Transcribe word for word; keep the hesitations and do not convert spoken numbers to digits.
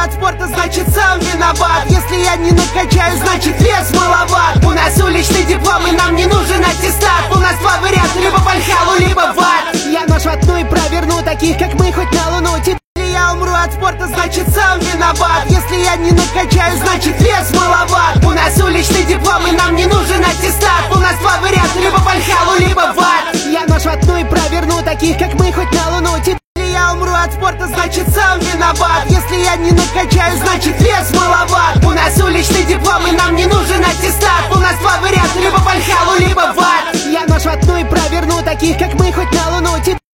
от спорта, значит сам виноват. Если я не накачаю, значит вес маловат. У нас уличный диплом и нам не нужен аттестат. У нас два варианта, либо Вальхаллу, либо в ад. Я нож воткну и проверну таких, как мы, хоть на луну. Теперь я умру от спорта, значит сам виноват. Если я не накачаю, значит вес маловат. У нас уличный диплом и нам не нужен аттестат. У нас два варианта, либо Вальхаллу, либо в ад. Я нож воткну и проверну таких, как мы, хоть на луну. Теперь я умру от спорта, значит сам виноват. Если я не накачаю, значит вес маловат. У нас уличный диплом и нам не нужен аттестат. У нас два варианта, либо Вальхаллу, либо в ад. Я нож воткну и проверну таких, как мы, хоть на луну.